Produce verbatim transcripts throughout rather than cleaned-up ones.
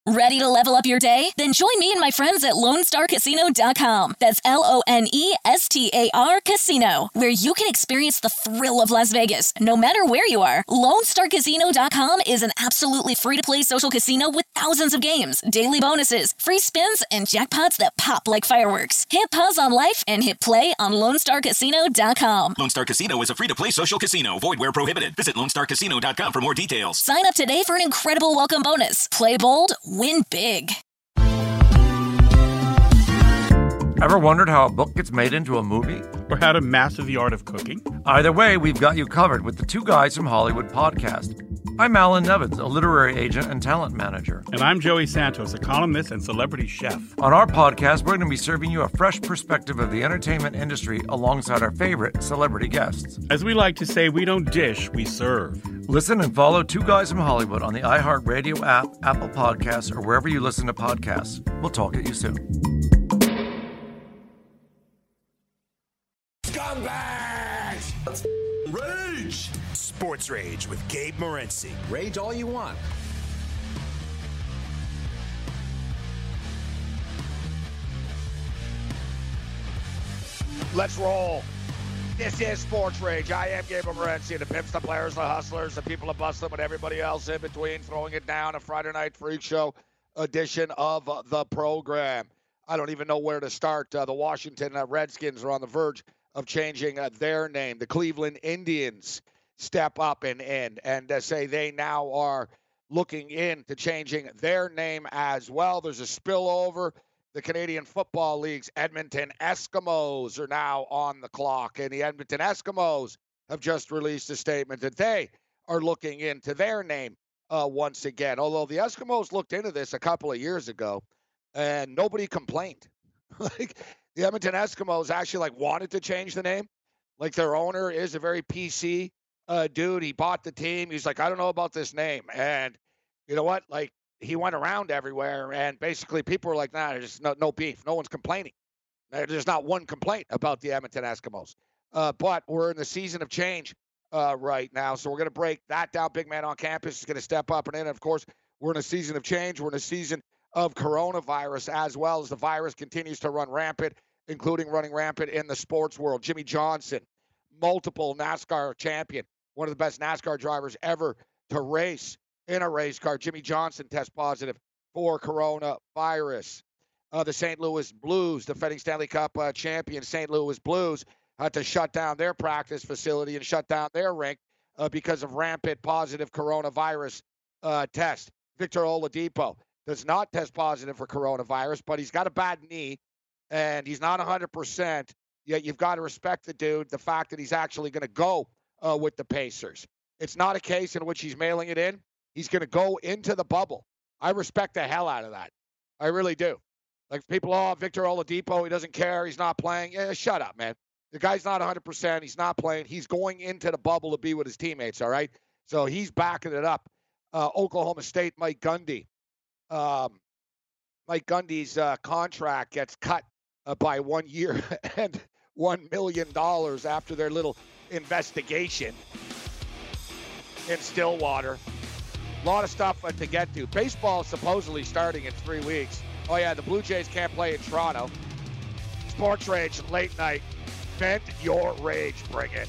Ready to level up your day? Then join me and my friends at Lone Star Casino dot com. That's L O N E S T A R Casino, where you can experience the thrill of Las Vegas, no matter where you are. Lone Star Casino dot com is an absolutely free-to-play social casino with thousands of games, daily bonuses, free spins, and jackpots that pop like fireworks. Hit pause on life and hit play on Lone Star Casino dot com. Lone Star Casino is a free-to-play social casino. Void where prohibited. Visit Lone Star Casino dot com for more details. Sign up today for an incredible welcome bonus. Play bold, win big. Ever wondered how a book gets made into a movie? Or how to master the art of cooking? Either way, we've got you covered with the Two Guys from Hollywood podcast. I'm Alan Nevins, a literary agent and talent manager. And I'm Joey Santos, a columnist and celebrity chef. On our podcast, we're going to be serving you a fresh perspective of the entertainment industry alongside our favorite celebrity guests. As we like to say, we don't dish, we serve. Listen and follow Two Guys from Hollywood on the iHeartRadio app, Apple Podcasts, or wherever you listen to podcasts. We'll talk at you soon. Scumbags! Let's rage! Sports Rage with Gabe Morency. Rage all you want. Let's roll. This is Sports Rage. I am Gabe Morency. The pimps, the players, the hustlers, the people that bust them, and everybody else in between, throwing it down, a Friday Night Freak Show edition of uh, the program. I don't even know where to start. Uh, the Washington uh, Redskins are on the verge of changing uh, their name. The Cleveland Indians step up and in and uh, say they now are looking into changing their name as well. There's a spillover. The Canadian Football League's Edmonton Eskimos are now on the clock, and the Edmonton Eskimos have just released a statement that they are looking into their name uh, once again. Although the Eskimos looked into this a couple of years ago, and nobody complained. Like, the Edmonton Eskimos actually like wanted to change the name. Like, their owner is a very P C uh, dude. He bought the team. He's like, I don't know about this name. And you know what? Like, he went around everywhere, and basically people were like, nah, there's no, no beef. No one's complaining. There's not one complaint about the Edmonton Eskimos. Uh, but we're in the season of change uh, right now, so we're going to break that down. Big man on campus is going to step up and in. And, of course, we're in a season of change. We're in a season of coronavirus as well, as the virus continues to run rampant, including running rampant in the sports world. Jimmy Johnson, multiple NASCAR champion, one of the best NASCAR drivers ever to race in a race car. Jimmy Johnson tests positive for coronavirus. Uh, the Saint Louis Blues, defending Stanley Cup uh, champion Saint Louis Blues, had to shut down their practice facility and shut down their rink uh, because of rampant positive coronavirus uh, test. Victor Oladipo does not test positive for coronavirus, but he's got a bad knee, and he's not one hundred percent. Yet you've got to respect the dude, the fact that he's actually going to go uh, with the Pacers. It's not a case in which he's mailing it in. He's going to go into the bubble. I respect the hell out of that. I really do. Like, people, oh, Victor Oladipo, he doesn't care. He's not playing. Yeah, shut up, man. The guy's not one hundred percent. He's not playing. He's going into the bubble to be with his teammates, all right? So he's backing it up. Uh, Oklahoma State, Mike Gundy. Um, Mike Gundy's uh, contract gets cut uh, by one year and one million dollars after their little investigation in Stillwater. A lot of stuff uh, to get to. Baseball is supposedly starting in three weeks. Oh, yeah, the Blue Jays can't play in Toronto. Sports Rage, late night. Vent your rage. Bring it.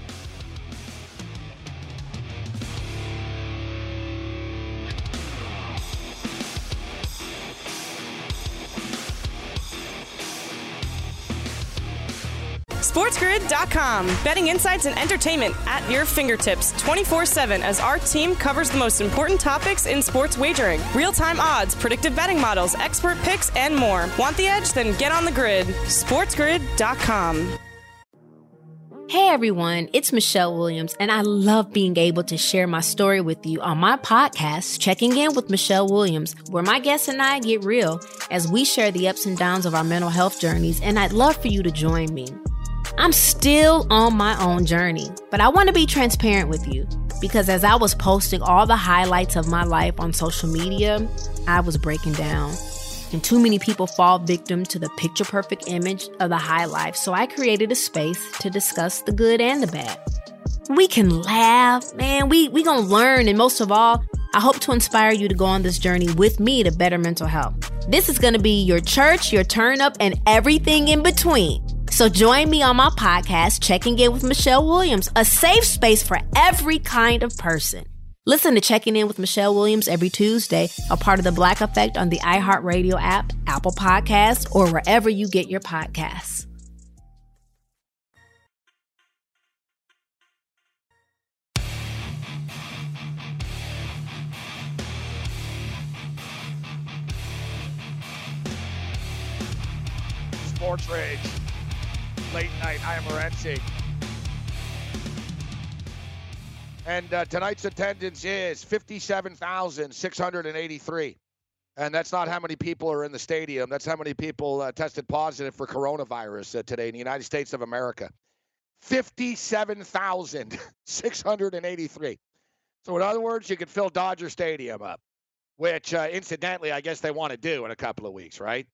SportsGrid dot com. Betting insights and entertainment at your fingertips twenty-four seven as our team covers the most important topics in sports wagering. Real-time odds, predictive betting models, expert picks, and more. Want the edge? Then get on the grid. SportsGrid dot com. Hey everyone, it's Michelle Williams, and I love being able to share my story with you on my podcast, Checking In with Michelle Williams, where my guests and I get real as we share the ups and downs of our mental health journeys, and I'd love for you to join me. I'm still on my own journey, but I want to be transparent with you because as I was posting all the highlights of my life on social media, I was breaking down. And too many people fall victim to the picture-perfect image of the high life, so I created a space to discuss the good and the bad. We can laugh, man, we we gonna learn, and most of all, I hope to inspire you to go on this journey with me to better mental health. This is going to be your church, your turn up, and everything in between. So join me on my podcast, Checking In with Michelle Williams, a safe space for every kind of person. Listen to Checking In with Michelle Williams every Tuesday, a part of the Black Effect on the iHeartRadio app, Apple Podcasts, or wherever you get your podcasts. Sports Rage, late night, I am Morency. And uh, tonight's attendance is fifty-seven thousand six hundred eighty-three. And that's not how many people are in the stadium. That's how many people uh, tested positive for coronavirus uh, today in the United States of America. fifty-seven thousand six hundred eighty-three. So in other words, you could fill Dodger Stadium up, which uh, incidentally, I guess they want to do in a couple of weeks, right?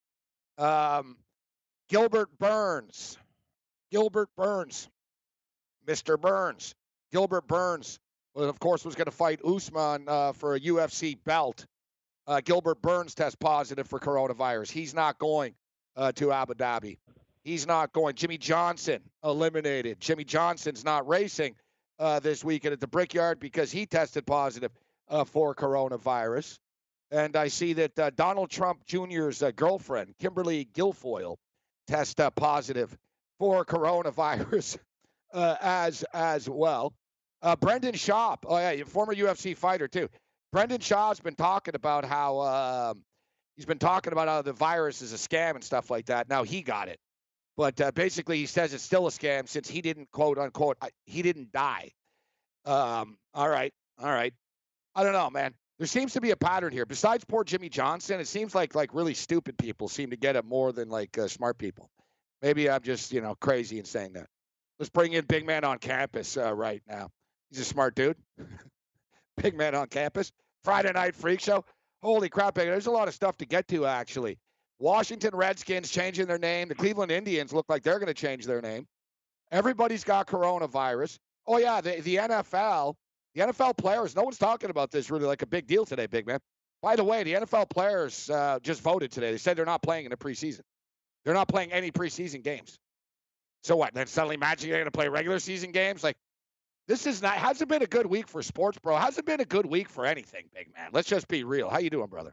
Um, Gilbert Burns. Gilbert Burns. Mister Burns. Gilbert Burns, well, of course, was going to fight Usman uh, for a U F C belt. Uh, Gilbert Burns tests positive for coronavirus. He's not going uh, to Abu Dhabi. He's not going. Jimmy Johnson eliminated. Jimmy Johnson's not racing uh, this weekend at the Brickyard because he tested positive uh, for coronavirus. And I see that uh, Donald Trump Junior's uh, girlfriend, Kimberly Guilfoyle, test uh, positive for coronavirus uh, as as well. Uh, Brendan Schaub, oh yeah, former U F C fighter too. Brendan Schaub's been talking about how uh, he's been talking about how the virus is a scam and stuff like that. Now he got it, but uh, basically he says it's still a scam since he didn't quote unquote he didn't die. Um, all right, all right. I don't know, man. There seems to be a pattern here. Besides poor Jimmy Johnson, it seems like like really stupid people seem to get it more than like uh, smart people. Maybe I'm just, you know, crazy in saying that. Let's bring in Big Man on Campus uh, right now. He's a smart dude. Big Man on Campus. Friday Night Freak Show. Holy crap, there's a lot of stuff to get to, actually. Washington Redskins changing their name. The Cleveland Indians look like they're going to change their name. Everybody's got coronavirus. Oh, yeah, the, the N F L. The N F L players, no one's talking about this really like a big deal today, Big Man. By the way, the N F L players uh, just voted today. They said they're not playing in the preseason. They're not playing any preseason games. So what? Then suddenly magically they're going to play regular season games? Like, this is not, hasn't been a good week for sports, bro. Hasn't been a good week for anything, Big Man. Let's just be real. How you doing, brother?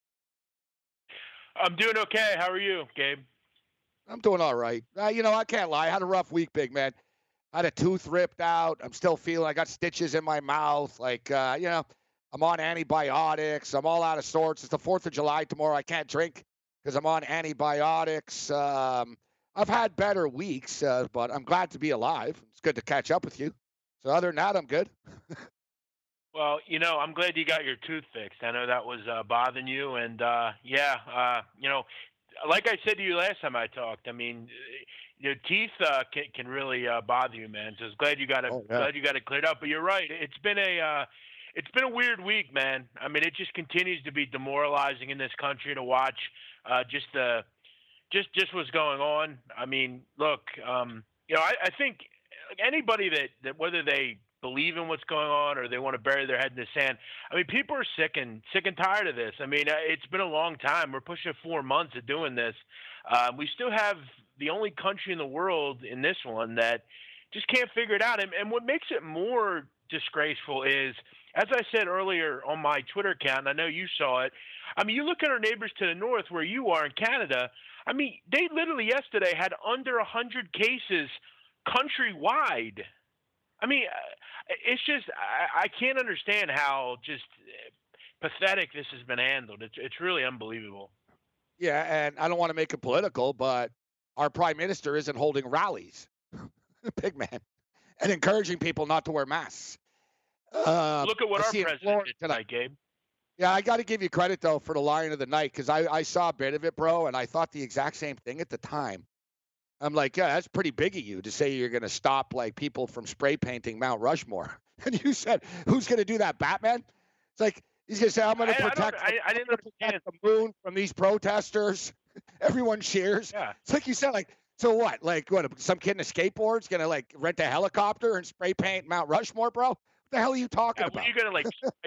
I'm doing okay. How are you, Gabe? I'm doing all right. Uh, you know, I can't lie. I had a rough week, Big Man. I had a tooth ripped out. I'm still feeling, I got stitches in my mouth. Like, uh, you know, I'm on antibiotics. I'm all out of sorts. It's the fourth of July tomorrow. I can't drink because I'm on antibiotics. Um, I've had better weeks, uh, but I'm glad to be alive. It's good to catch up with you. So other than that, I'm good. Well, you know, I'm glad you got your tooth fixed. I know that was uh, bothering you. And, uh, yeah, uh, you know, like I said to you last time I talked, I mean, your teeth uh, can can really uh, bother you, man. So glad you got it. Oh, yeah. Glad you got it cleared up. But you're right. It's been a uh, it's been a weird week, man. I mean, it just continues to be demoralizing in this country to watch. Uh, just the just just what's going on. I mean, look, um, you know, I, I think anybody that, that whether they believe in what's going on or they want to bury their head in the sand. I mean, people are sick and sick and tired of this. I mean, it's been a long time. We're pushing four months of doing this. Uh, we still have the only country in the world in this one that just can't figure it out. And, and what makes it more disgraceful is, as I said earlier on my Twitter account, and I know you saw it, I mean, you look at our neighbors to the north where you are in Canada, I mean, they literally yesterday had under one hundred cases countrywide. I mean, it's just I, I can't understand how just pathetic this has been handled. It's it's really unbelievable. Yeah, and I don't want to make it political, but our prime minister isn't holding rallies, big man, and encouraging people not to wear masks. Uh, Look at what our president did tonight, Gabe. Yeah, I got to give you credit, though, for the Lion of the Night, because I, I saw a bit of it, bro, and I thought the exact same thing at the time. I'm like, yeah, that's pretty big of you to say you're going to stop, like, people from spray painting Mount Rushmore. And you said, who's going to do that, Batman? It's like, he's going to say, I'm going to protect, I, I, I didn't protect the moon from these protesters. Everyone cheers. Yeah. It's like you said, like, so what? Like, what, some kid in a skateboard's going to, like, rent a helicopter and spray paint Mount Rushmore, bro? What the hell are you talking yeah, about? Are you going to, like, spray,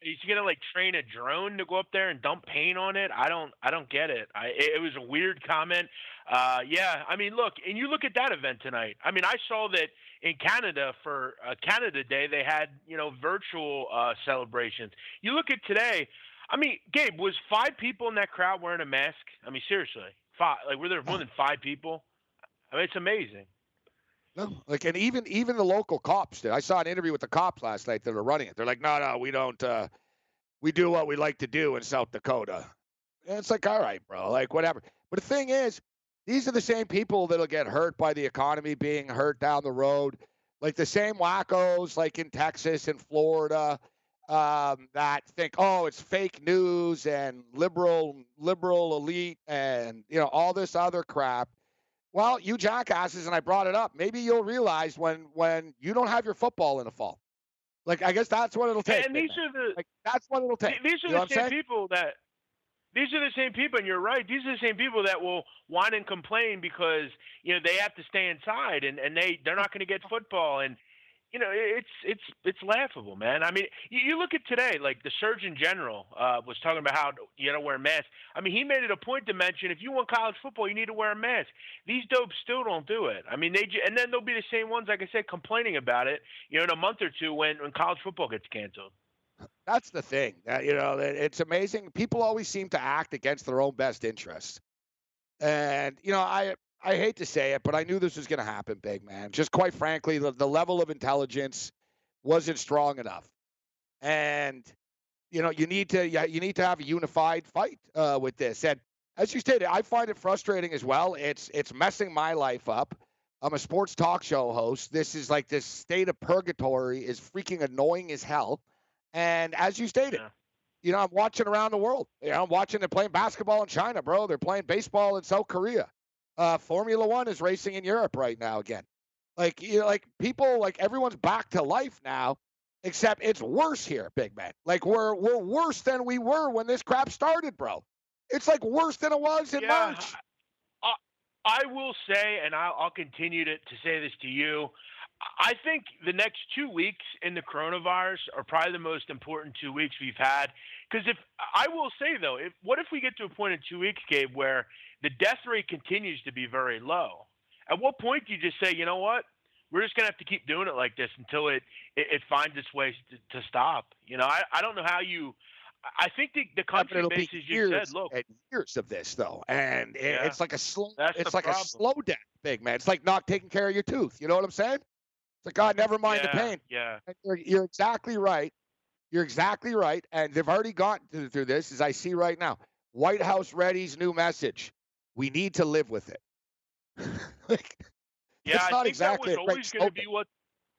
He's gonna like train a drone to go up there and dump paint on it. I don't, I don't get it. I, it was a weird comment. Uh, yeah, I mean, look, and you look at that event tonight. I mean, I saw that in Canada for uh, Canada Day they had you know virtual uh, celebrations. You look at today. I mean, Gabe, was five people in that crowd wearing a mask? I mean, seriously, five. Like, were there more than five people? I mean, it's amazing. No, like, and even even the local cops did. I saw an interview with the cops last night that are running it. They're like, no, no, we don't. Uh, we do what we like to do in South Dakota. And it's like, all right, bro, like whatever. But the thing is, these are the same people that'll get hurt by the economy being hurt down the road. Like the same wackos, like in Texas and Florida, um, that think, oh, it's fake news and liberal liberal elite and you know all this other crap. Well, you jackasses, and I brought it up, maybe you'll realize when when you don't have your football in the fall. Like, I guess that's what it'll take. And these are the like, that's what it'll take. These are you know the same people that these are the same people, and you're right. These are the same people that will whine and complain because you know they have to stay inside, and, and they they're not going to get football, and you know it's it's it's laughable, man. I mean, you, you look at today, like the Surgeon General uh, was talking about how you got to wear masks. I mean, he made it a point to mention if you want college football, you need to wear a mask. These dopes still don't do it. I mean, they and then they'll be the same ones, like I said, complaining about it. You know, in a month or two when when college football gets canceled. That's the thing. Uh, you know, it's amazing. People always seem to act against their own best interest. And, you know, I I hate to say it, but I knew this was going to happen, big man. Just quite frankly, the, the level of intelligence wasn't strong enough. And, you know, you need to you need to have a unified fight uh, with this. And as you stated, I find it frustrating as well. It's it's messing my life up. I'm a sports talk show host. This is like this state of purgatory is freaking annoying as hell. And as you stated, yeah. you know, I'm watching around the world. You know, I'm watching them playing basketball in China, bro. They're playing baseball in South Korea. Uh, Formula One is racing in Europe right now again. Like, you know, like people, like everyone's back to life now, except it's worse here, big man. Like we're we're worse than we were when this crap started, bro. It's like worse than it was in yeah, March. I, I will say, and I'll, I'll continue to, to say this to you. I think the next two weeks in the coronavirus are probably the most important two weeks we've had. Because if I will say though, if what if we get to a point in two weeks, Gabe, where the death rate continues to be very low? At what point do you just say, you know what, we're just gonna have to keep doing it like this until it it, it finds its way to, to stop? You know, I, I don't know how you. I think the, the country yeah, basically just years, said, look, years of this though, and it, yeah, it's like a slow, that's it's the like problem. a slow death, big man. It's like not taking care of your tooth. You know what I'm saying? It's like, God, never mind yeah, the pain. Yeah, you're, you're exactly right. You're exactly right, and they've already gotten through, through this, as I see right now. White House ready's new message: we need to live with it. like, yeah, it's I not think exactly that was always going to be what.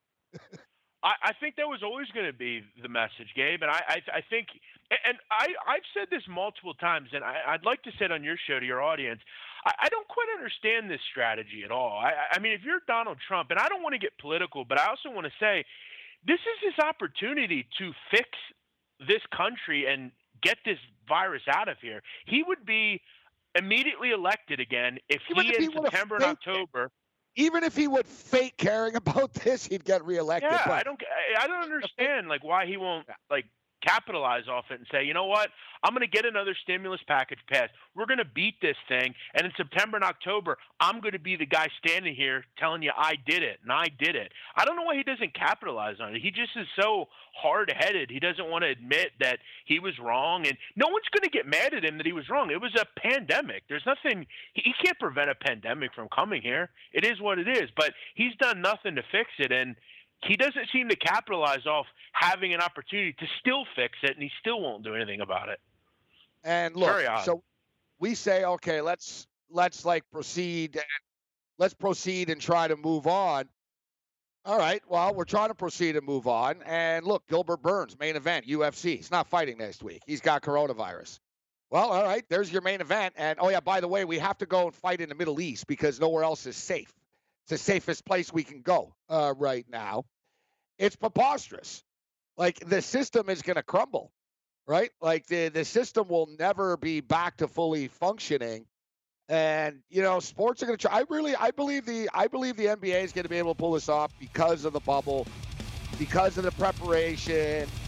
I, I think that was always going to be the message, Gabe, and I, I, I think, and I, I've said this multiple times, and I, I'd like to say it on your show to your audience. I, I don't quite understand this strategy at all. I, I mean, if you're Donald Trump, and I don't want to get political, but I also want to say, this is his opportunity to fix this country and get this virus out of here. He would be immediately elected again if he, Even if he in September and October. Even if he would fake caring about this, he'd get reelected. Yeah, but I don't, I don't understand like why he won't like capitalize off it and say, you know what, I'm going to get another stimulus package passed. We're going to beat this thing, and in September and October, I'm going to be the guy standing here telling you I did it, and I did it. I don't know why he doesn't capitalize on it. He just is so hard-headed. He doesn't want to admit that he was wrong, and no one's going to get mad at him that he was wrong. It was a pandemic. There's nothing – he can't prevent a pandemic from coming here. It is what it is, but he's done nothing to fix it, and – he doesn't seem to capitalize off having an opportunity to still fix it, and he still won't do anything about it. And look, Very odd. So we say, okay, let's let's like proceed, and let's proceed and try to move on. All right, well, we're trying to proceed and move on. And look, Gilbert Burns, main event, U F C. He's not fighting next week. He's got coronavirus. Well, all right, there's your main event. And oh yeah, by the way, we have to go and fight in the Middle East because nowhere else is safe. It's the safest place we can go uh, right now. It's preposterous. Like, the system is going to crumble, right? Like, the, the system will never be back to fully functioning. And, you know, sports are going to try. I really, I believe the, I believe the N B A is going to be able to pull this off because of the bubble, because of the preparation,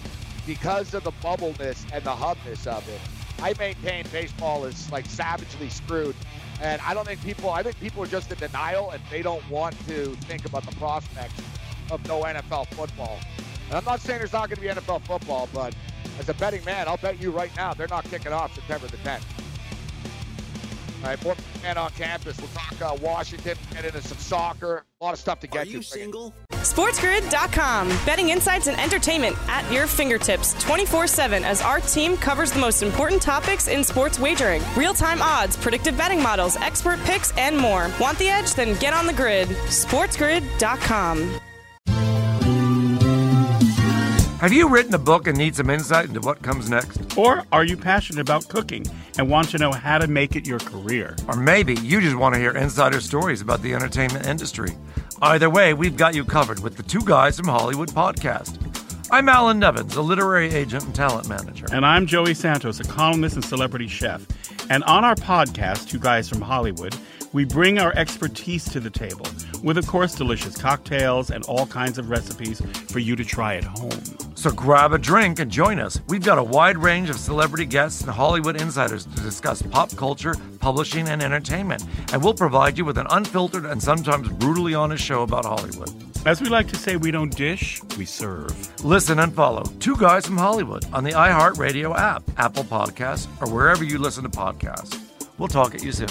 because of the bubbleness and the hubness of it, I maintain baseball is like savagely screwed. And I don't think people, I think people are just in denial and they don't want to think about the prospects of no N F L football. And I'm not saying there's not going to be N F L football, but as a betting man, I'll bet you right now they're not kicking off September the tenth. All right, more Man on Campus. We'll talk uh, Washington, get into some soccer. A lot of stuff to get Are you to. single? SportsGrid dot com. Betting insights and entertainment at your fingertips twenty-four seven as our team covers the most important topics in sports wagering. Real-time odds, predictive betting models, expert picks, and more. Want the edge? Then get on the grid. SportsGrid dot com. Have you written a book and need some insight into what comes next? Or are you passionate about cooking and want to know how to make it your career? Or maybe you just want to hear insider stories about the entertainment industry. Either way, we've got you covered with the Two Guys from Hollywood podcast. I'm Alan Nevins, a literary agent and talent manager. And I'm Joey Santos, a columnist and celebrity chef. And on our podcast, Two Guys from Hollywood, we bring our expertise to the table with, of course, delicious cocktails and all kinds of recipes for you to try at home. So grab a drink and join us. We've got a wide range of celebrity guests and Hollywood insiders to discuss pop culture, publishing, and entertainment. And we'll provide you with an unfiltered and sometimes brutally honest show about Hollywood. As we like to say, we don't dish, we serve. Listen and follow Two Guys from Hollywood on the iHeartRadio app, Apple Podcasts, or wherever you listen to podcasts. We'll talk at you soon.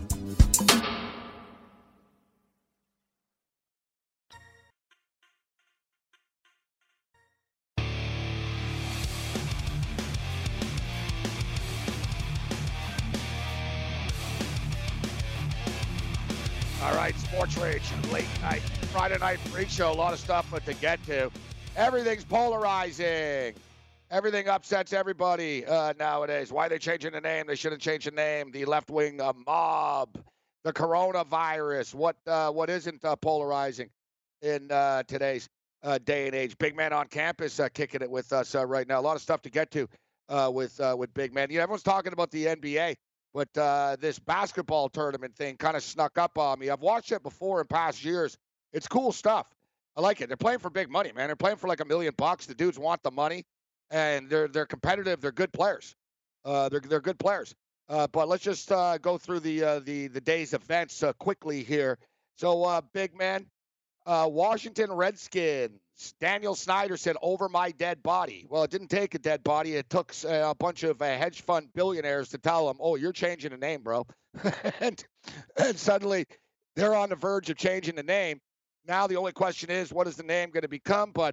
All right, Sports Rage, late night, Friday night freak show. A lot of stuff to get to. Everything's polarizing. Everything upsets everybody uh, nowadays. Why are they changing the name? They should have changed the name. The left-wing uh, mob, the coronavirus. What uh, what isn't uh, polarizing in uh, today's uh, day and age? Big Man on Campus uh, kicking it with us uh, right now. A lot of stuff to get to uh, with uh, with Big Man. You know, everyone's talking about the N B A. But uh, this basketball tournament thing kind of snuck up on me. I've watched it before in past years. It's cool stuff. I like it. They're playing for big money, man. They're playing for like a million bucks. The dudes want the money, and they're they're competitive. They're good players. Uh, they're they're good players. Uh, but let's just uh, go through the uh, the the day's events uh, quickly here. So, uh, big man, uh, Washington Redskins. Daniel Snyder said, "Over my dead body." Well, it didn't take a dead body. It took uh, a bunch of uh, hedge fund billionaires to tell him, "Oh, you're changing the name, bro." and, and suddenly they're on the verge of changing the name. Now the only question is, what is the name going to become? But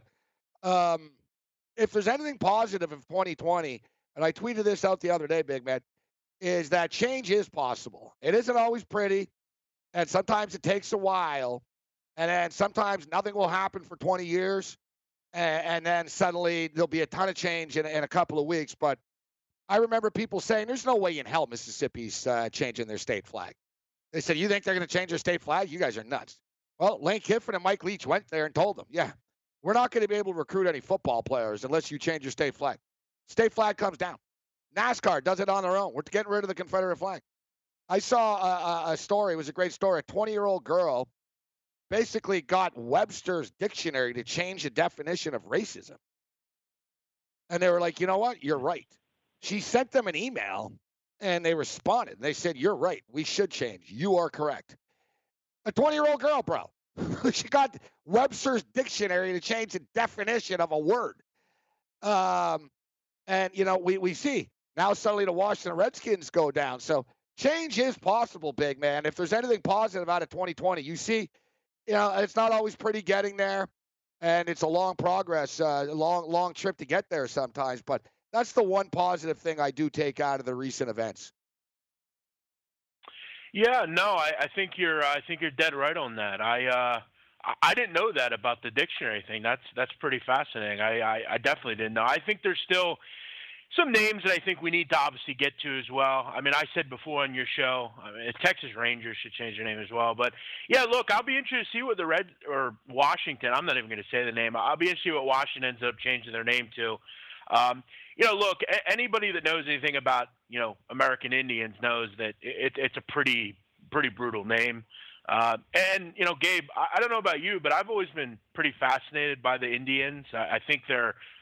um, if there's anything positive of twenty twenty, and I tweeted this out the other day, big man, is that change is possible. It isn't always pretty, and sometimes it takes a while. And then sometimes nothing will happen for twenty years, and, and then suddenly there'll be a ton of change in, in a couple of weeks. But I remember people saying, there's no way in hell Mississippi's uh, changing their state flag. They said, you think they're going to change their state flag? You guys are nuts. Well, Lane Kiffin and Mike Leach went there and told them, yeah, we're not going to be able to recruit any football players unless you change your state flag. State flag comes down. NASCAR does it on their own. We're getting rid of the Confederate flag. I saw a, a story. It was a great story. A twenty-year-old girl basically got Webster's dictionary to change the definition of racism. And they were like, you know what? You're right. She sent them an email, and they responded. They said, you're right. We should change. You are correct. A twenty-year-old girl, bro. She got Webster's dictionary to change the definition of a word. Um, and, you know, we, we see now suddenly the Washington Redskins go down. So change is possible, big man. If there's anything positive out of twenty twenty, you see, you know, it's not always pretty getting there, and it's a long progress, uh, a long, long trip to get there sometimes. But that's the one positive thing I do take out of the recent events. Yeah, no, I, I think you're, I think you're dead right on that. I, uh, I didn't know that about the dictionary thing. That's that's pretty fascinating. I, I, I definitely didn't know. I think there's still some names that I think we need to obviously get to as well. I mean, I said before on your show, I mean, Texas Rangers should change their name as well. But, yeah, look, I'll be interested to see what the Red or Washington, I'm not even going to say the name. I'll be interested to see what Washington ends up changing their name to. Um, you know, look, a- anybody that knows anything about, you know, American Indians knows that it, it's a pretty, pretty brutal name. Uh, and, you know, Gabe, I, I don't know about you, but I've always been pretty fascinated by the Indians. I, I think they're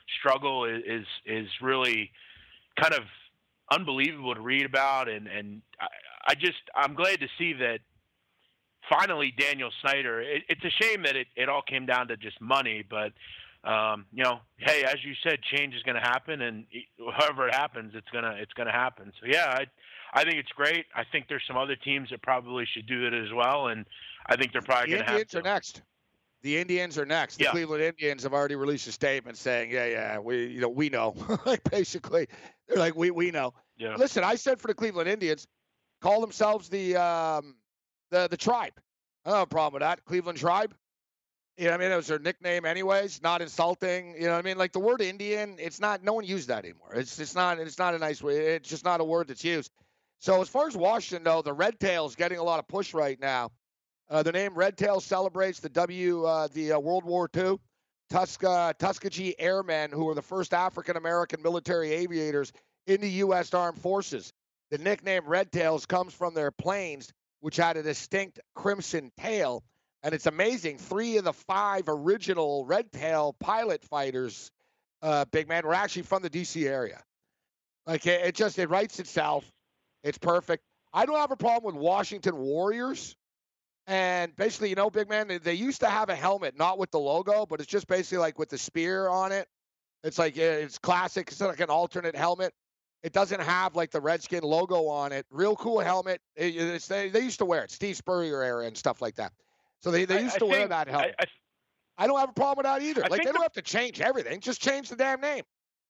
struggle is is, is really kind of unbelievable to read about, and and I, I just I'm glad to see that finally Daniel Snyder. It, it's a shame that it, it all came down to just money, but um, you know, hey, as you said, change is going to happen, and however it happens, it's gonna it's gonna happen. So yeah, I I think it's great. I think there's some other teams that probably should do it as well, and I think they're probably The going to have Indians to. are next. The Indians are next. The Yeah. Cleveland Indians have already released a statement saying, "Yeah, yeah, we, you know, we know." Like basically, they're like, "We, we know." Yeah. Listen, I said for the Cleveland Indians, call themselves the, um, the, the Tribe. I don't have a problem with that. Cleveland Tribe. You know what I mean? It was their nickname, anyways. Not insulting. You know what I mean? Like the word Indian, it's not. No one used that anymore. It's it's not. It's not a nice way. It's just not a word that's used. So as far as Washington, though, the Red Tails getting a lot of push right now. Uh, the name Red Tail celebrates the W, uh, the uh, World War Two, Tuska, Tuskegee Airmen, who were the first African-American military aviators in the U S Armed Forces. The nickname Red Tails comes from their planes, which had a distinct crimson tail. And it's amazing, three of the five original Red Tail pilot fighters, uh, big man, were actually from the D C area. Like, it, it just, it writes itself. It's perfect. I don't have a problem with Washington Warriors. And basically, you know, big man, they, they used to have a helmet, not with the logo, but it's just basically like with the spear on it. It's like, it's classic. It's like an alternate helmet. It doesn't have like the Redskin logo on it. Real cool helmet. It, it's, they, they used to wear it, Steve Spurrier era and stuff like that. So they, they used I, I to wear think, that helmet. I, I, I don't have a problem with that either. I Like, they think don't the- have to change everything. Just change the damn name.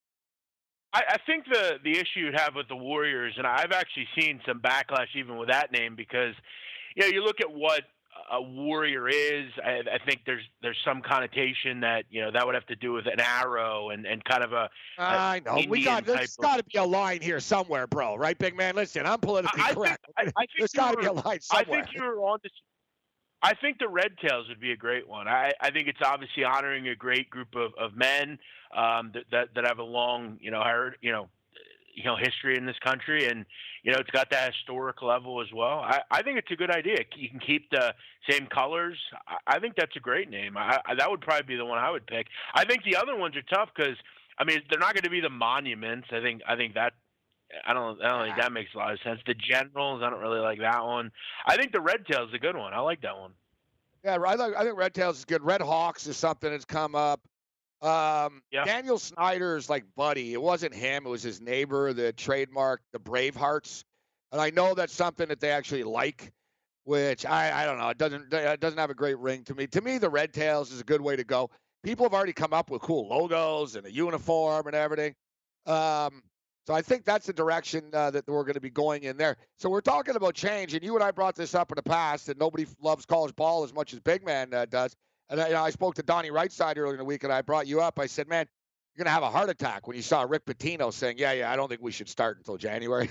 I, I think the the issue you'd have with the Warriors, and I've actually seen some backlash even with that name, because you know you look at what a warrior is. I, I think there's there's some connotation that you know that would have to do with an arrow and, and kind of a. a I know. We got Indian there's type of- got to be a line here somewhere, bro. Right, big man? Listen, I'm politically I, I correct. Think, I, I think there's you got to were- be a line I somewhere. think you were on to. I think the Red Tails would be a great one. I, I think it's obviously honoring a great group of, of men um, that, that that have a long, you know, heard, you know, you know, history in this country, and you know, it's got that historic level as well. I, I think it's a good idea. You can keep the same colors. I, I think that's a great name. I, I, that would probably be the one I would pick. I think the other ones are tough because, I mean, they're not going to be the monuments. I think I think that. I don't. I don't think that makes a lot of sense. The Generals, I don't really like that one. I think the Red Tails is a good one. I like that one. Yeah, I, like, I think Red Tails is good. Red Hawks is something that's come up. Um, Yeah. Daniel Snyder's like buddy. It wasn't him. It was his neighbor, the trademark, the Bravehearts. And I know that's something that they actually like, which I, I don't know. It doesn't it doesn't have a great ring to me. To me, the Red Tails is a good way to go. People have already come up with cool logos and a uniform and everything. Um, so I think that's the direction uh, that we're going to be going in there. So we're talking about change, and you and I brought this up in the past, that nobody loves college ball as much as Big Man uh, does. And I, you know, I spoke to Donnie Rightside earlier in the week, and I brought you up. I said, man, you're going to have a heart attack when you saw Rick Pitino saying, yeah, yeah, I don't think we should start until January.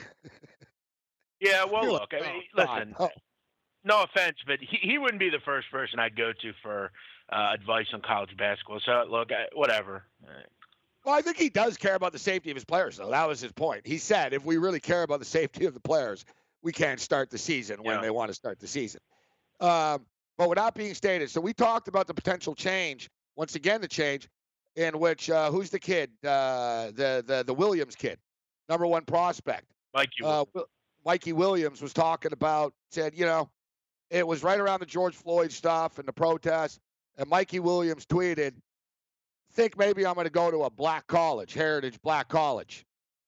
Yeah. Well, You're look. like, I mean, oh, God. listen. Oh. No offense, but he, he wouldn't be the first person I'd go to for uh, advice on college basketball. So look, I, whatever. Well, I think he does care about the safety of his players, though. That was his point. He said, if we really care about the safety of the players, we can't start the season when Yeah. they want to start the season. Um, but with that being stated, so we talked about the potential change, once again, the change, in which, uh, who's the kid? Uh, the, the, the Williams kid, number one prospect. Mikey. Uh, Wi- Mikey Williams was talking about, said, you know, it was right around the George Floyd stuff and the protests, and Mikey Williams tweeted, think maybe I'm going to go to a black college, Heritage Black College.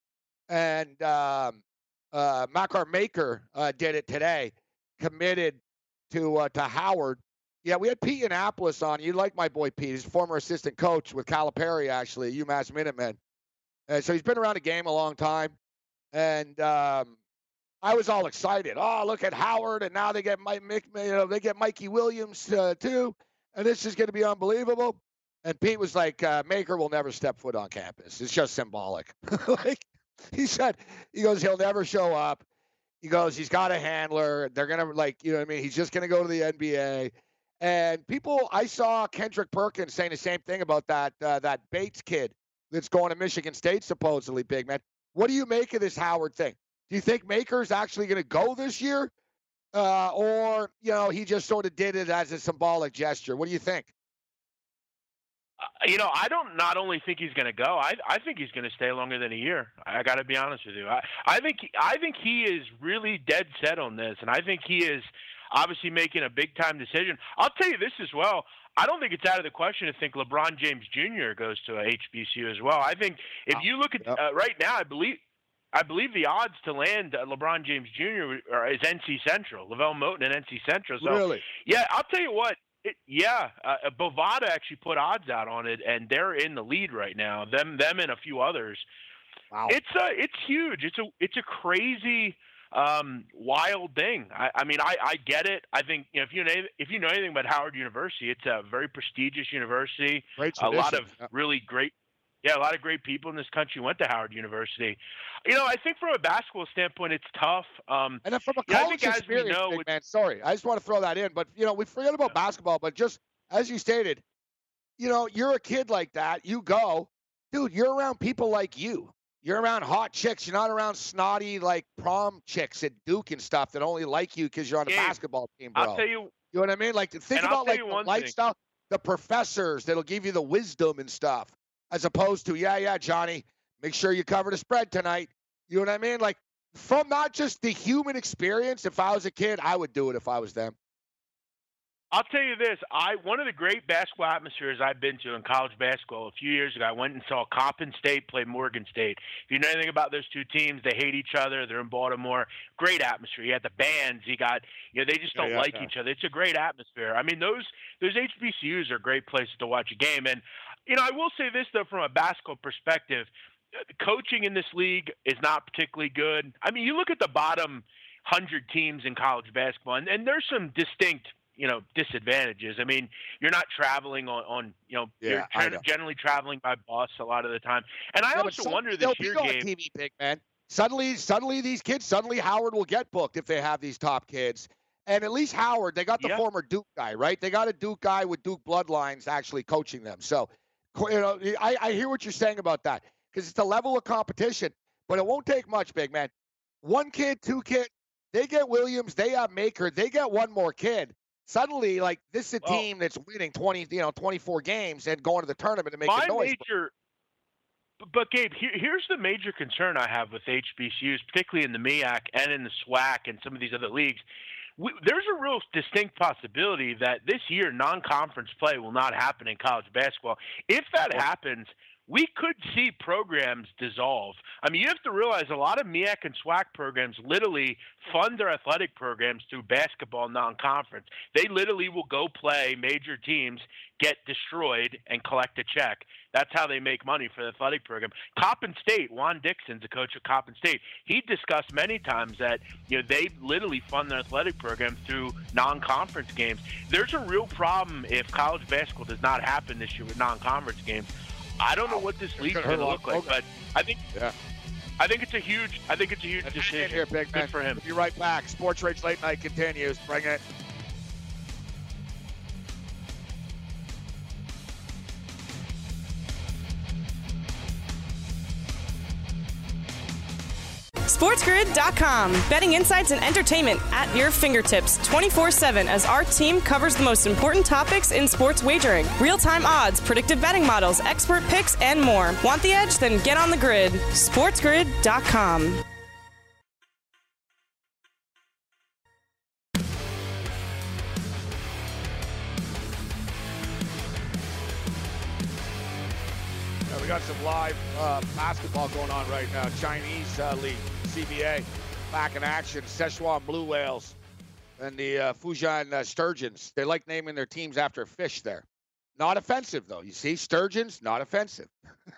And um, uh, Makar Maker uh, did it today, committed to uh, to Howard. Yeah, we had Pete Annapolis on. You like my boy Pete. He's a former assistant coach with Calipari, actually, UMass Minutemen. And so he's been around the game a long time. And um, I was all excited. Oh, look at Howard, and now they get Mike, you know, they get Mikey Williams uh, too, and this is going to be unbelievable. And Pete was like, uh, Maker will never step foot on campus. It's just symbolic. Like he said, he goes, he'll never show up. He goes, he's got a handler. They're going to, like, you know what I mean? He's just going to go to the N B A. And people, I saw Kendrick Perkins saying the same thing about that uh, that Bates kid that's going to Michigan State, supposedly, big man. What do you make of this Howard thing? Do you think Maker's actually going to go this year? Uh, or, you know, he just sort of did it as a symbolic gesture? What do you think? Uh, You know, I don't not only think he's going to go. I I think he's going to stay longer than a year. I got to be honest with you. I I think I think he is really dead set on this, and I think he is obviously making a big time decision. I'll tell you this as well. I don't think it's out of the question to think LeBron James Junior goes to H B C U as well. I think if you look at uh, right now, I believe. I believe the odds to land uh, LeBron James Junior are, is N C Central, Lavelle Moton and N C Central. So, really? Yeah, I'll tell you what. It, yeah, uh, Bovada actually put odds out on it, and they're in the lead right now. Them, them, and a few others. Wow. It's uh, it's huge. It's a, it's a crazy, um, wild thing. I, I mean, I, I get it. I think you know if you know if you know anything about Howard University, it's a very prestigious university. Great a lot tradition. of really great. Yeah, a lot of great people in this country went to Howard University. You know, I think from a basketball standpoint, it's tough. Um, And then from a yeah, I college think, as we experience, know, big with- man, sorry, I just want to throw that in. But, you know, we forget about basketball, but just as you stated, you know, you're a kid like that. You go, dude, you're around people like you. You're around hot chicks. You're not around snotty, like, prom chicks at Duke and stuff that only like you because you're on a Gabe, basketball team, bro. I'll tell you. You know what I mean? Like, think And I'll about, tell like, you the one thing. lifestyle, the professors that'll give you the wisdom and stuff, as opposed to, yeah, yeah, Johnny, make sure you cover the spread tonight. You know what I mean? Like, from not just the human experience, if I was a kid, I would do it if I was them. I'll tell you this. I one of the great basketball atmospheres I've been to in college basketball a few years ago, I went and saw Coppin State play Morgan State. If you know anything about those two teams, they hate each other. They're in Baltimore. Great atmosphere. You got the bands. You got, you know, they just don't Yeah, yeah, like yeah. each other. It's a great atmosphere. I mean, those those H B C Us are great places to watch a game. And, you know, I will say this, though, from a basketball perspective, coaching in this league is not particularly good. I mean, you look at the bottom one hundred teams in college basketball, and, and there's some distinct, you know, disadvantages. I mean, you're not traveling on, on you know, Yeah, you're I tra- know. generally traveling by bus a lot of the time. And I Yeah, but also some- wonder they'll this be year, on Gabe. T V, big man. Suddenly, suddenly these kids, suddenly Howard will get booked if they have these top kids. And at least Howard, they got the Yep. former Duke guy, right? They got a Duke guy with Duke bloodlines actually coaching them. So, you know, I, I hear what you're saying about that because it's a level of competition, but it won't take much, big man. One kid, two kid, they get Williams, they have Maker, they get one more kid. Suddenly, like, this is a Well- team that's winning twenty, you know, twenty-four games and going to the tournament and making My noise. major, but, but Gabe, here, here's the major concern I have with H B C Us, particularly in the M E A C and in the SWAC and some of these other leagues. We, there's a real distinct possibility that this year non-conference play will not happen in college basketball. If that happens, we could see programs dissolve. I mean, you have to realize a lot of M E A C and SWAC programs literally fund their athletic programs through basketball non-conference. They literally will go play major teams, get destroyed, and collect a check. That's how they make money for the athletic program. Coppin State, Juan Dixon's a coach at Coppin State. He discussed many times that you know they literally fund their athletic program through non-conference games. There's a real problem if college basketball does not happen this year with non-conference games. I don't know what this league's gonna going hurt to a look lot like, of but I think Yeah. I think it's a huge I think it's a huge And hang in decision. here, big Good man. for him. We'll be right back. Sports Rage Late Night continues. Bring it. SportsGrid dot com. Betting insights and entertainment at your fingertips twenty-four seven as our team covers the most important topics in sports wagering. Real-time odds, predictive betting models, expert picks, and more. Want the edge? Then get on the grid. SportsGrid dot com. Yeah, we got some live uh, basketball going on right now. Chinese uh, League, C B A, back in action. Szechuan Blue Whales and the uh, Fujian uh, Sturgeons. They like naming their teams after a fish there. Not offensive, though. You see, Sturgeons, not offensive.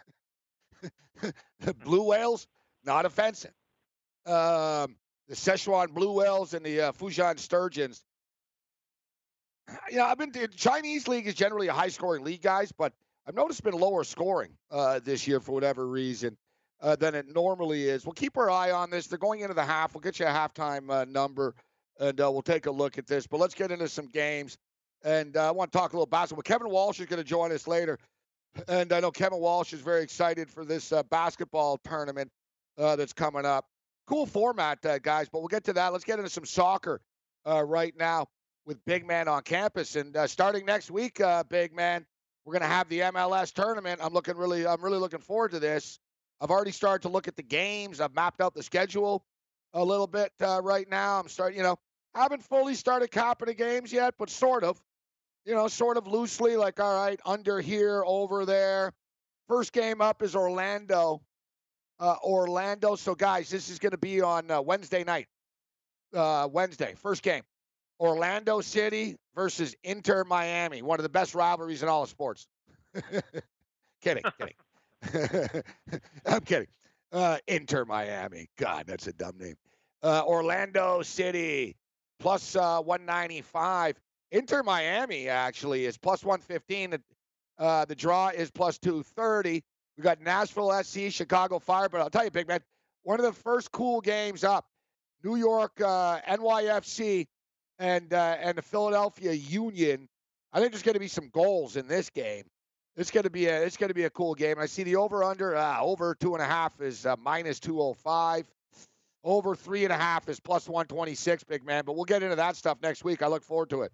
Blue Whales, not offensive. Um, the Szechuan Blue Whales and the uh, Fujian Sturgeons. You know, I've been to Chinese League is generally a high-scoring league, guys, but I've noticed it's been lower scoring uh, this year for whatever reason uh, than it normally is. We'll keep our eye on this. They're going into the half. We'll get you a halftime uh, number, and uh, we'll take a look at this. But let's get into some games. And uh, I want to talk a little basketball. Kevin Walsh is going to join us later. And I know Kevin Walsh is very excited for this uh, basketball tournament uh, that's coming up. Cool format, uh, guys, but we'll get to that. Let's get into some soccer uh, right now with Big Man on campus. And uh, starting next week, uh, Big Man, We're going to have the M L S tournament. I'm looking really, I'm really looking forward to this. I've already started to look at the games. I've mapped out the schedule a little bit uh, right now. I'm starting, you know, haven't fully started copping the games yet, but sort of, you know, sort of loosely, like, all right, under here, over there. First game up is Orlando. Uh, Orlando. So, guys, this is going to be on uh, Wednesday night. Uh, Wednesday, first game. Orlando City versus Inter Miami. One of the best rivalries in all of sports. kidding, kidding. I'm kidding. Uh, Inter Miami. God, that's a dumb name. Uh, Orlando City plus uh, one ninety-five. Inter Miami actually is plus one fifteen. Uh, the draw is plus two thirty. We got Nashville S C, Chicago Fire. But I'll tell you, big man, one of the first cool games up. New York uh, N Y F C and uh, and the Philadelphia Union. I think there's going to be some goals in this game. It's going to be a it's going to be a cool game. I see the over under uh, over two and a half is uh, minus two oh five. Over three and a half is plus one twenty-six, big man. But we'll get into that stuff next week. I look forward to it.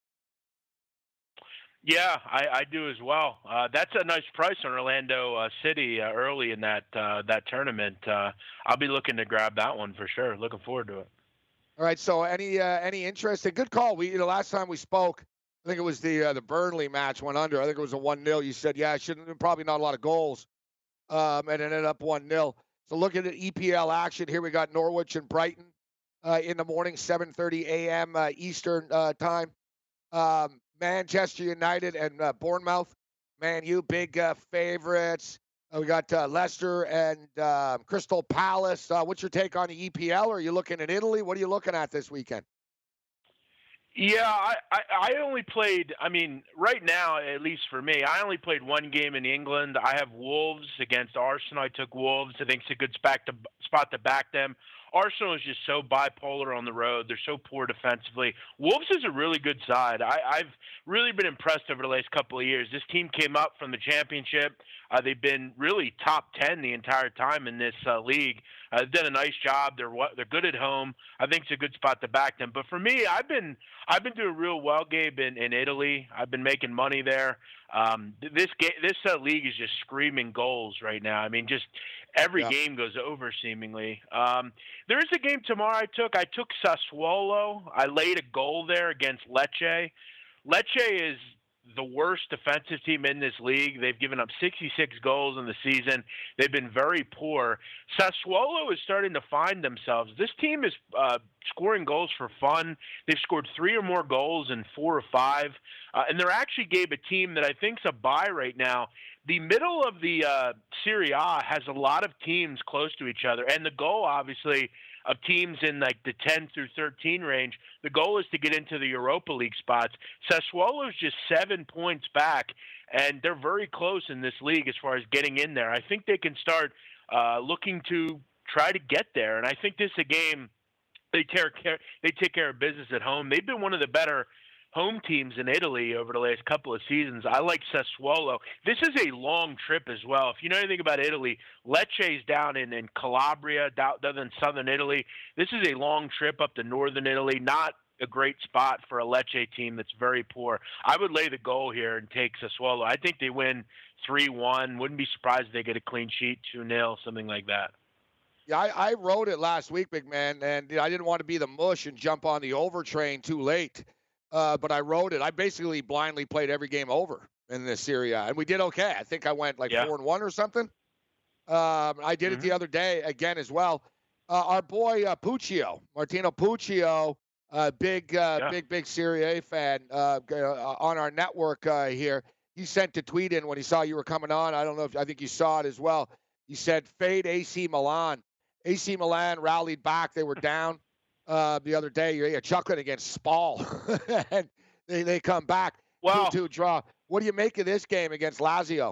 Yeah, I, I do as well. Uh, that's a nice price on Orlando uh, City uh, early in that uh, that tournament. Uh, I'll be looking to grab that one for sure. Looking forward to it. All right. So any uh, any interest? A good call. We you know last time we spoke, I think it was the uh, the Burnley match went under. I think it was a one nil. You said yeah, shouldn't probably not a lot of goals, um, and it ended up one nil. So looking at E P L action here, we got Norwich and Brighton uh, in the morning, seven thirty a.m. Uh, Eastern uh, time. Um, Manchester United and uh, Bournemouth. Man, you big uh, favorites. Uh, we got uh, Leicester and uh, Crystal Palace. Uh, what's your take on the E P L? Are you looking at Italy? What are you looking at this weekend? Yeah, I, I, I only played, I mean, right now, at least for me, I only played one game in England. I have Wolves against Arsenal. I took Wolves. I think it's a good spot to, spot to back them. Arsenal is just so bipolar on the road. They're so poor defensively. Wolves is a really good side. I, I've really been impressed over the last couple of years. This team came up from the championship. Uh, they've been really top ten the entire time in this uh, league. Uh, they've done a nice job. They're they're good at home. I think it's a good spot to back them. But for me, I've been I've been doing real well, Gabe, in, in Italy. I've been making money there. Um, this game, this uh, league is just screaming goals right now. I mean, just every yeah. game goes over seemingly. Um, there is a game tomorrow I took. I took Sassuolo. I laid a goal there against Lecce. Lecce is the worst defensive team in this league. They've given up sixty-six goals in the season. They've been very poor. Sassuolo is starting to find themselves. This team is uh, scoring goals for fun. They've scored three or more goals in four or five. Uh, and they're actually, Gabe, a team that I think's a buy right now. The middle of the uh, Serie A has a lot of teams close to each other. And the goal, obviously, of teams in like the ten through thirteen range, the goal is to get into the Europa League spots. Sassuolo is just seven points back, and they're very close in this league as far as getting in there. I think they can start uh, looking to try to get there, and I think this is a game they take care, they take care of business at home. They've been one of the better home teams in Italy over the last couple of seasons. I like Sassuolo. This is a long trip as well. If you know anything about Italy, Lecce's down in, in Calabria, down, down in southern Italy. This is a long trip up to northern Italy. Not a great spot for a Lecce team that's very poor. I would lay the goal here and take Sassuolo. I think they win three one. Wouldn't be surprised if they get a clean sheet, two nil, something like that. Yeah, I, I wrote it last week, big man, and I didn't want to be the mush and jump on the over train too late. Uh, but I wrote it. I basically blindly played every game over in this Serie A, and we did okay. I think I went like yeah. four and one or something. Um, I did mm-hmm. it the other day again as well. Uh, our boy uh, Puccio, Martino Puccio, uh, big, uh, yeah. big, big Serie A fan uh, uh, on our network uh, here. He sent a tweet in when he saw you were coming on. I don't know if I think you saw it as well. He said, "Fade A C Milan." A C Milan rallied back. They were down. Uh, the other day, you're chuckling against Spal, and they, they come back. Wow. two two draw. What do you make of this game against Lazio?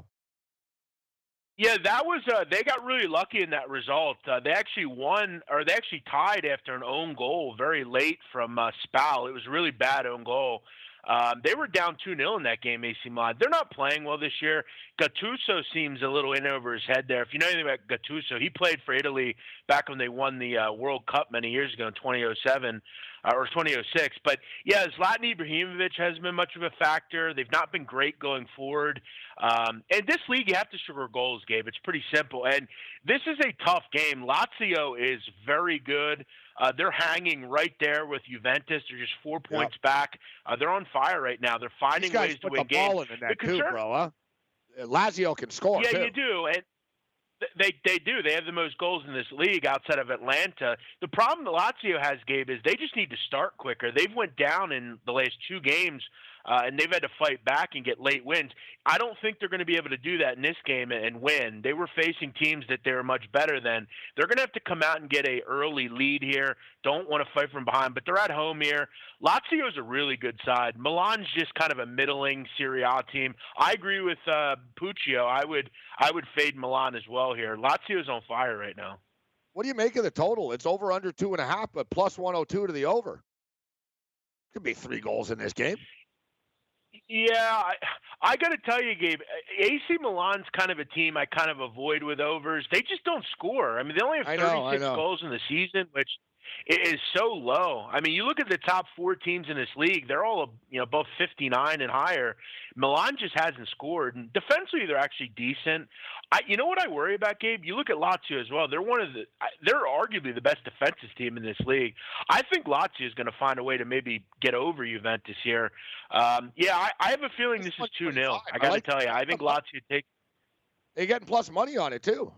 Yeah, that was uh, they got really lucky in that result. Uh, they actually won, or they actually tied after an own goal very late from uh, Spal. It was a really bad own goal. Um, they were down two nil in that game, A C Milan. They're not playing well this year. Gattuso seems a little in over his head there. If you know anything about Gattuso, he played for Italy back when they won the uh, World Cup many years ago in twenty oh seven uh, or twenty oh six. But, yeah, Zlatan Ibrahimovic hasn't been much of a factor. They've not been great going forward. Um, and this league, you have to score goals, Gabe. It's pretty simple. And this is a tough game. Lazio is very good. Uh, they're hanging right there with Juventus. They're just four points yep. back. Uh, they're on fire right now. They're finding These guys ways to put win the games. ball in that the too, concern, bro. Huh? Lazio can score. Yeah, too. you do. And they they do. They have the most goals in this league outside of Atlanta. The problem that Lazio has, Gabe, is they just need to start quicker. They've went down in the last two games. Uh, and they've had to fight back and get late wins. I don't think they're going to be able to do that in this game and win. They were facing teams that they were much better than. They're going to have to come out and get a early lead here. Don't want to fight from behind, but they're at home here. Lazio is a really good side. Milan's just kind of a middling Serie A team. I agree with uh, Puccio. I would I would fade Milan as well here. Lazio's on fire right now. What do you make of the total? It's over under two and a half, but plus one oh two to the over. Could be three goals in this game. Yeah, I, I got to tell you, Gabe, A C Milan's kind of a team I kind of avoid with overs. They just don't score. I mean, they only have thirty-six goals in the season, which is so low. I mean, you look at the top four teams in this league; they're all, you know, both fifty-nine and higher. Milan just hasn't scored, and defensively they're actually decent. I, you know what I worry about, Gabe? You look at Lazio as well. They're one of the, they're arguably the best defensive team in this league. I think Lazio is going to find a way to maybe get over Juventus here. Um, yeah, I, I have a feeling this is two nil. I got to tell you, I think Lazio takes. They're getting plus money on it too.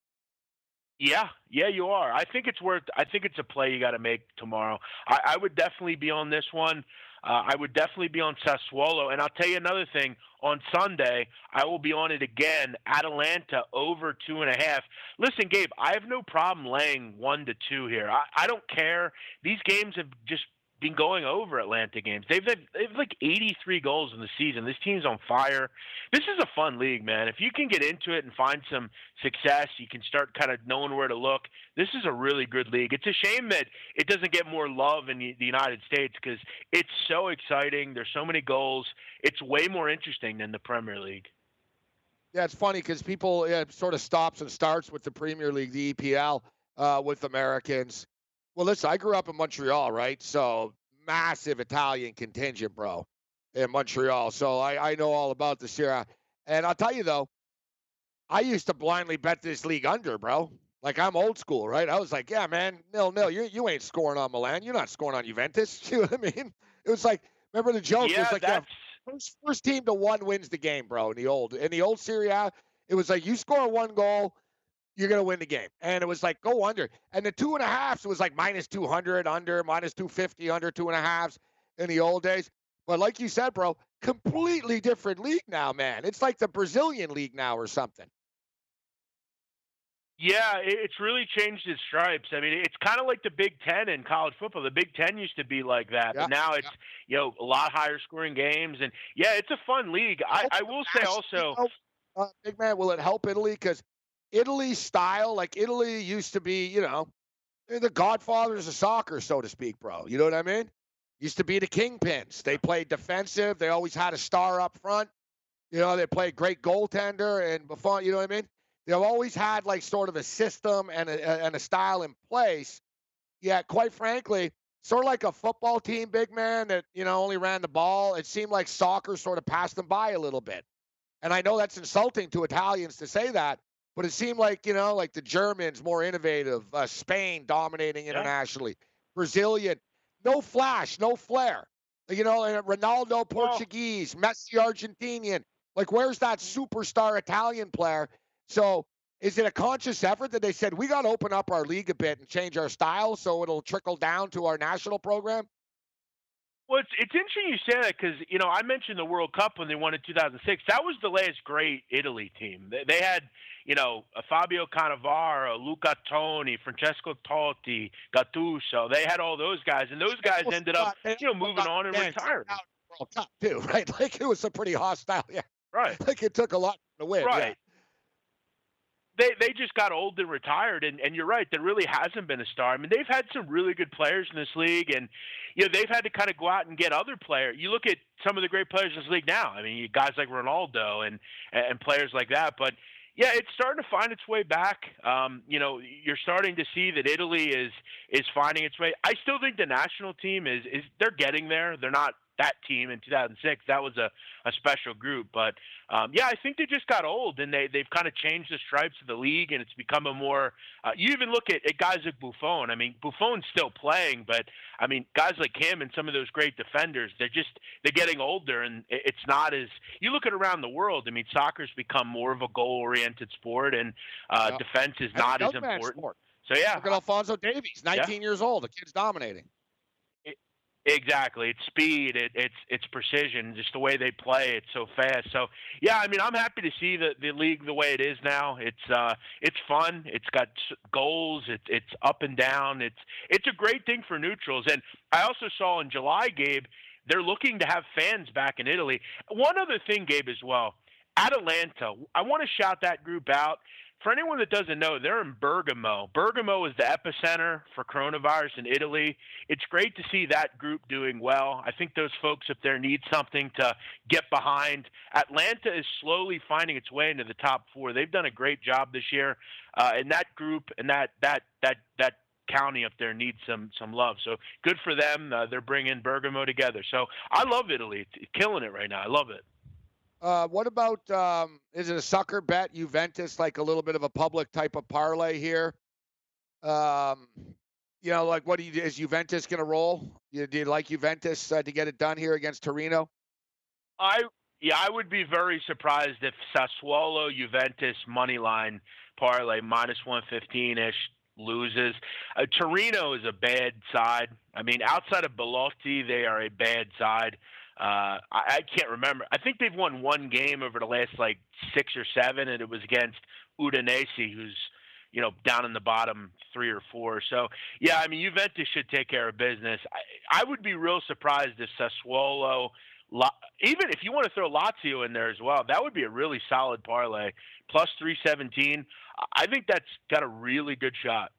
Yeah, yeah, you are. I think it's worth. I think it's a play you got to make tomorrow. I, I would definitely be on this one. Uh, I would definitely be on Sassuolo. And I'll tell you another thing. On Sunday, I will be on it again. Atalanta over two and a half. Listen, Gabe, I have no problem laying one to two here. I, I don't care. These games have just been going over Atlanta games. They've had, they've like eighty-three goals in the season. This team's on fire. This is a fun league, man. If you can get into it and find some success, you can start kind of knowing where to look. This is a really good league. It's a shame that it doesn't get more love in the United States because it's so exciting. There's so many goals. It's way more interesting than the Premier League. Yeah, it's funny because people yeah, sort of stops and starts with the Premier League, the E P L, uh, with Americans. Well, listen, I grew up in Montreal, right? So massive Italian contingent, bro, in Montreal. So I, I know all about the Serie A. And I'll tell you, though, I used to blindly bet this league under, bro. Like, I'm old school, right? I was like, yeah, man, nil-nil. You, you ain't scoring on Milan. You're not scoring on Juventus. You know what I mean? It was like, remember the joke? Yeah, it was like, that's... yeah, first, first team to one wins the game, bro, in the old, in the old Serie A. It was like, you score one goal, you're going to win the game. And it was like, go under. And the two and a halves was like minus two hundred under, minus two fifty under, two and a halves in the old days. But like you said, bro, completely different league now, man. It's like the Brazilian league now or something. Yeah, it's really changed its stripes. I mean, it's kind of like the Big Ten in college football. The Big Ten used to be like that, yeah, but now it's, yeah. you know, a lot higher scoring games. And, yeah, it's a fun league. I, I will say also. Uh, big man, will it help Italy? Because Italy's style, like Italy used to be, you know, the godfathers of soccer, so to speak, bro. You know what I mean? Used to be the kingpins. They played defensive. They always had a star up front. You know, they played great goaltender and Buffon, you know what I mean? They've always had like sort of a system and a, and a style in place. Yet, quite frankly, sort of like a football team, big man, that, you know, only ran the ball. It seemed like soccer sort of passed them by a little bit. And I know that's insulting to Italians to say that, but it seemed like, you know, like the Germans more innovative, uh, Spain dominating internationally, yeah. Brazilian, no flash, no flair. You know, and Ronaldo Portuguese, well, Messi Argentinian. Like, where's that superstar Italian player? So is it a conscious effort that they said, we got to open up our league a bit and change our style so it'll trickle down to our national program? Well, it's, it's interesting you say that because, you know, I mentioned the World Cup when they won in two thousand six. That was the last great Italy team. They, they had, you know, Fabio Cannavaro, Luca Toni, Francesco Totti, Gattuso. They had all those guys, and those guys ended up, you know, moving on and retiring. World Cup too, right? Like, it was a pretty hostile, yeah. Right. Like, it took a lot to win. Right. Yeah. they they just got old and retired. And, and you're right, there really hasn't been a star. I mean, they've had some really good players in this league, and you know they've had to kind of go out and get other players. You look at some of the great players in this league now. I mean, you guys like Ronaldo and and players like that. But yeah, it's starting to find its way back. Um, you know, you're starting to see that Italy is is finding its way. I still think the national team is is they're getting there. They're not that team in two thousand six. That was a, a special group. But, um, yeah, I think they just got old, and they, they've kind of changed the stripes of the league, and it's become a more uh, – you even look at, at guys like Buffon. I mean, Buffon's still playing, but, I mean, guys like him and some of those great defenders, they're just – they're getting older, and it's not as – you look at around the world, I mean, soccer's become more of a goal-oriented sport, and uh, yeah. defense is not as important. Sport. So, yeah. Look at Alphonso Davies, nineteen yeah. years old. The kid's dominating. Exactly. It's speed. It, it's it's precision. Just the way they play. It's so fast. So yeah, I mean, I'm happy to see the, the league the way it is now. It's uh it's fun. It's got goals. It's it's up and down. It's it's a great thing for neutrals. And I also saw in July, Gabe, they're looking to have fans back in Italy. One other thing, Gabe, as well. Atalanta. I want to shout that group out. For anyone that doesn't know, they're in Bergamo. Bergamo is the epicenter for coronavirus in Italy. It's great to see that group doing well. I think those folks up there need something to get behind. Atlanta is slowly finding its way into the top four. They've done a great job this year, uh, and that group and that that that that county up there needs some some love. So good for them. Uh, they're bringing Bergamo together. So I love Italy. It's killing it right now. I love it. Uh, what about, um, is it a sucker bet, Juventus, like a little bit of a public type of parlay here? Um, you know, like what do you, is Juventus going to roll? You, do you like Juventus uh, to get it done here against Torino? I Yeah, I would be very surprised if Sassuolo Juventus money line parlay minus one fifteen-ish loses. Uh, Torino is a bad side. I mean, outside of Belotti, they are a bad side. Uh, I, I can't remember. I think they've won one game over the last like six or seven, and it was against Udinese, who's, you know, down in the bottom three or four. So, yeah, I mean, Juventus should take care of business. I, I would be real surprised if Sassuolo, even if you want to throw Lazio in there as well, that would be a really solid parlay. Plus three seventeen. I think that's got a really good shot.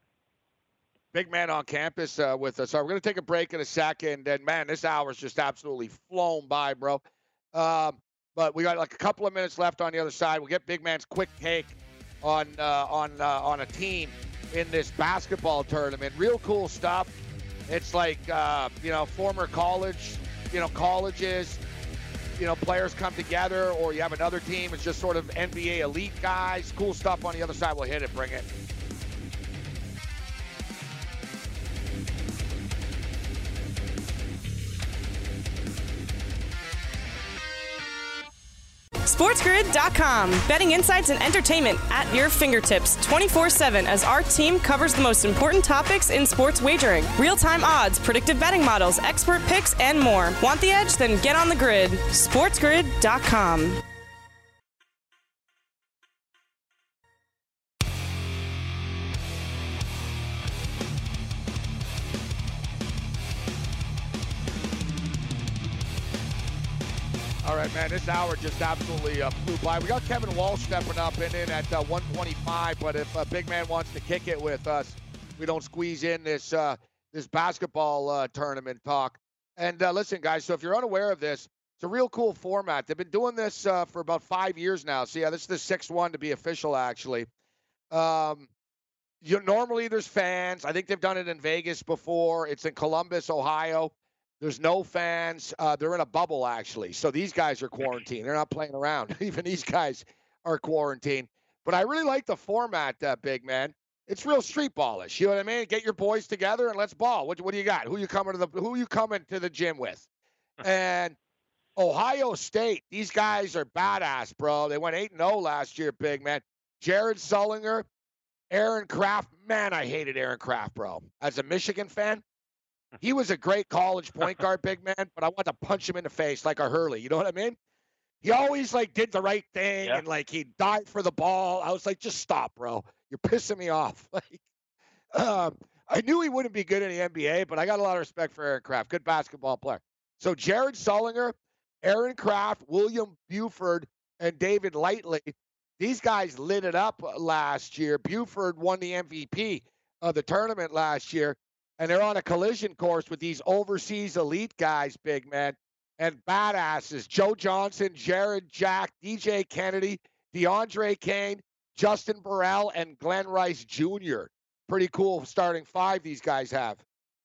Big man on campus uh, with us. So we're going to take a break in a second. And, man, this hour's just absolutely flown by, bro. Um, but we got like a couple of minutes left on the other side. We'll get Big Man's quick take on uh, on uh, on a team in this basketball tournament. Real cool stuff. It's like, uh, you know, former college, you know, colleges, you know, players come together, or you have another team. It's just sort of N B A elite guys. Cool stuff on the other side. We'll hit it. Bring it. SportsGrid dot com. Betting insights and entertainment at your fingertips twenty-four seven as our team covers the most important topics in sports wagering. Real-time odds, predictive betting models, expert picks, and more. Want the edge? Then get on the grid. SportsGrid dot com. All right, man, this hour just absolutely uh, flew by. We got Kevin Walsh stepping up and in at uh, one twenty-five, but if a big man wants to kick it with us, we don't squeeze in this uh, this basketball uh, tournament talk. And uh, listen, guys, so if you're unaware of this, it's a real cool format. They've been doing this uh, for about five years now. So, yeah, this is the sixth one to be official, actually. Um, you, normally there's fans. I think they've done it in Vegas before. It's in Columbus, Ohio. There's no fans. Uh, they're in a bubble, actually. So these guys are quarantined. They're not playing around. Even these guys are quarantined. But I really like the format, uh, big man. It's real street ballish. You know what I mean? Get your boys together and let's ball. What, what do you got? Who you coming to the Who you coming to the gym with? And Ohio State. These guys are badass, bro. They went eight and oh last year, big man. Jared Sullinger, Aaron Kraft. Man, I hated Aaron Kraft, bro. As a Michigan fan. He was a great college point guard, big man, but I want to punch him in the face like a Hurley. You know what I mean? He always, like, did the right thing, yeah. and, like, he died for the ball. I was like, just stop, bro. You're pissing me off. Like, um, I knew he wouldn't be good in the N B A, but I got a lot of respect for Aaron Kraft. Good basketball player. So Jared Sullinger, Aaron Kraft, William Buford, and David Lightly These guys lit it up last year. Buford won the M V P of the tournament last year, and they're on a collision course with these overseas elite guys, big man, and badasses. Joe Johnson, Jared Jack, D J Kennedy, DeAndre Kane, Justin Burrell, and Glenn Rice Junior Pretty cool starting five these guys have.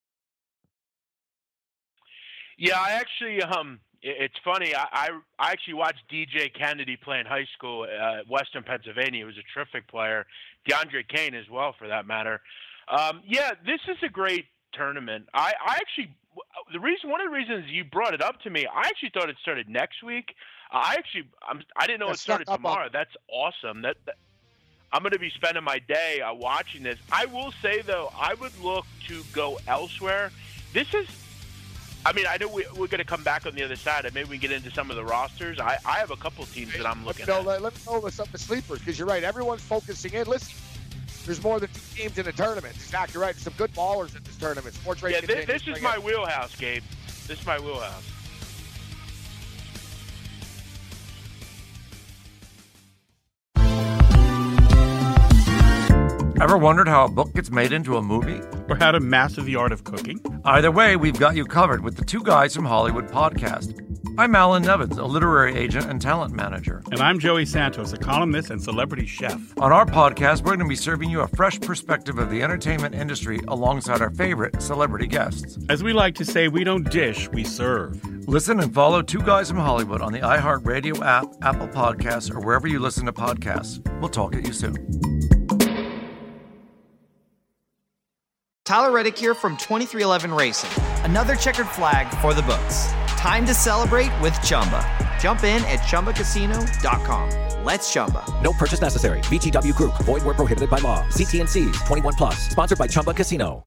Yeah, I actually, um, it's funny. I, I, I actually watched D J Kennedy play in high school at Western Pennsylvania. He was a terrific player. DeAndre Kane as well, for that matter. Um, yeah, this is a great tournament. I, I actually, the reason, one of the reasons you brought it up to me, I actually thought it started next week. I actually, I'm, I didn't know yeah, it started tomorrow. On. That's awesome. That, that I'm going to be spending my day uh, watching this. I will say, though, I would look to go elsewhere. This is, I mean, I know we, we're going to come back on the other side, and maybe we can get into some of the rosters. I, I have a couple teams that I'm looking let me know, at. Let me know with some of the sleepers, because you're right. Everyone's focusing in. Listen, there's more than two teams in the tournament. Exactly right. There's some good ballers in this tournament. Sports yeah, this, this is my wheelhouse, Gabe. This is my wheelhouse. Ever wondered how a book gets made into a movie? Or how to master the art of cooking? Either way, we've got you covered with the Two Guys from Hollywood podcast. I'm Alan Nevins, a literary agent and talent manager. And I'm Joey Santos, a columnist and celebrity chef. On our podcast, we're going to be serving you a fresh perspective of the entertainment industry alongside our favorite celebrity guests. As we like to say, we don't dish, we serve. Listen and follow Two Guys from Hollywood on the iHeartRadio app, Apple Podcasts, or wherever you listen to podcasts. We'll talk at you soon. Tyler Reddick here from twenty-three eleven Racing. Another checkered flag for the books. Time to celebrate with Chumba. Jump in at Chumba Casino dot com. Let's Chumba. No purchase necessary. V G W Group. Void where prohibited by law. See T N Cs. twenty-one plus. Sponsored by Chumba Casino.